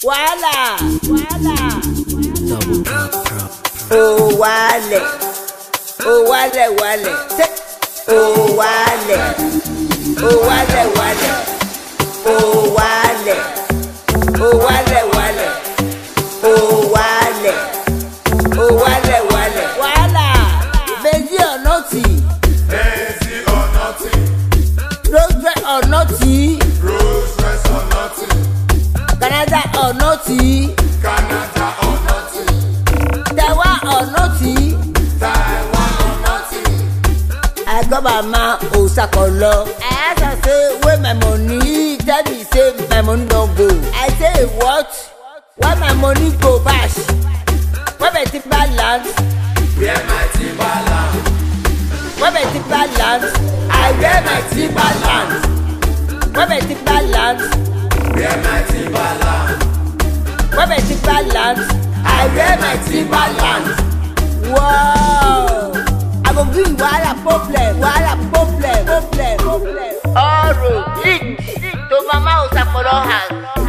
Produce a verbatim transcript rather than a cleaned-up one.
Wàhálà, wàhálà. Double drop, drop. Oh wálẹ̀, oh wálẹ̀ wálẹ̀, tẹ́. Oh wálẹ̀, oh wálẹ̀ wálẹ̀, oh wálẹ̀, oh wálẹ̀ wálẹ̀, oh wálẹ̀, oh wálẹ̀ wálẹ̀. Wàhálà, Benzi or Nutty. Benzi or Nutty. Rose red or Nutty. Rose red or Nutty. Canada or Nutty. Canada or Nutty. Taiwan or Nutty. Taiwan or Nutty. I got my man Osakolo. I ask her say where my money? Tell me say my money don't go. I say what? Why my money go bash? Where my tip balance? Where my tip balance? Where my tip balance? I wear my tip balance. Where my tip balance? Where my tip balance? Where my tip balance? I wear my tip balance. Wow! I go give you wahala problem, wahala problem, problem, problem. Oro, leak, to Mama Osakolo house.